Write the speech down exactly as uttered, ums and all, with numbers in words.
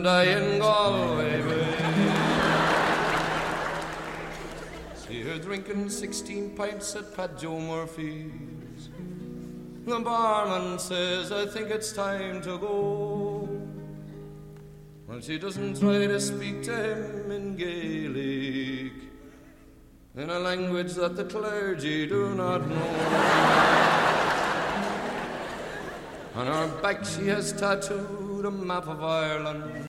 and I in Galway way. See her drinking sixteen pints at Pat Joe Murphy's. The barman says, I think it's time to go. Well, she doesn't try to speak to him in Gaelic, in a language that the clergy do not know. On her back she has tattooed a map of Ireland.